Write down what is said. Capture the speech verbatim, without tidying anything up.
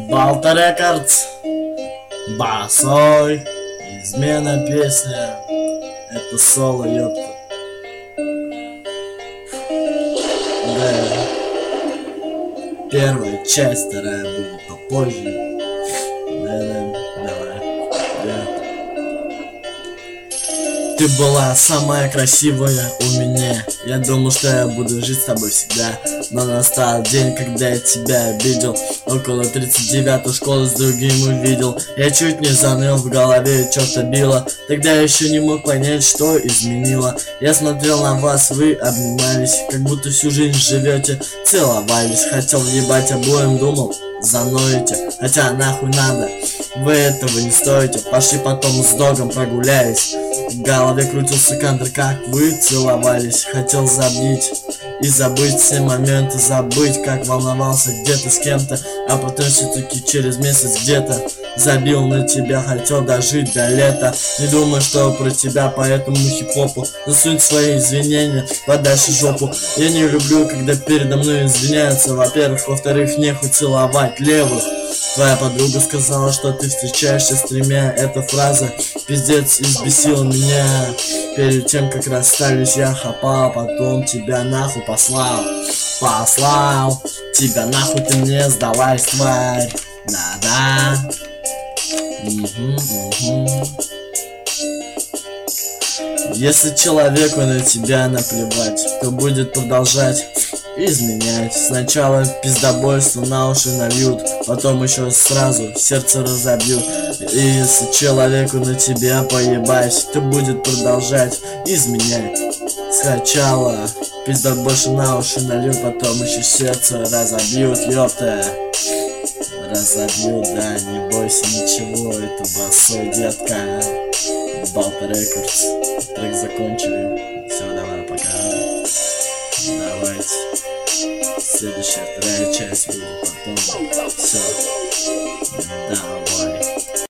Балта Рекордс, басой, измена песня, это соло, ёпта. Да. Первая часть, вторая будет попозже. Да-да, давай. Да. Ты была самая красивая у меня. Я думал, что я буду жить с тобой всегда. Но настал день, когда я тебя обидел. Около тридцать девятой школы с другим увидел. Я чуть не заныл, в голове что-то било. Тогда я еще не мог понять, что изменило. Я смотрел на вас, вы обнимались, как будто всю жизнь живете. Целовались, хотел въебать обоим, думал, заноете. Хотя нахуй надо, вы этого не стоите. Пошли потом с догом прогулялись. В голове крутился кадр, как вы целовались. Хотел забить и забыть все моменты, забыть, как волновался где-то с кем-то. А потом все-таки через месяц где-то забил на тебя, хотел дожить до лета. Не думаю, что про тебя, поэтому хип-хопу засунь свои извинения подальше жопу. Я не люблю, когда передо мной извиняются. Во-первых, во-вторых, нехуй целовать левых. Твоя подруга сказала, что ты встречаешься с тремя. Эта фраза пиздец избесила меня. Перед тем, как расстались, я хапал, потом тебя нахуй послал. Послал тебя нахуй, ты мне сдалась, тварь. Да-да. Угу, угу. Если человеку на тебя наплевать, то будет продолжать изменять. Сначала пиздобольство на уши нальют, потом еще сразу сердце разобьют. И если человеку на тебя поебать, то будет продолжать изменять. Сначала пиздобольство на уши нальют, потом еще сердце разобьют, ёпта. Разобьют, да, не бойся ничего, это басой, детка. Балта Рекордс, трек закончили. Все, давай, пока. Давайте. Следующая, вторая часть будет потом. Все. Давай.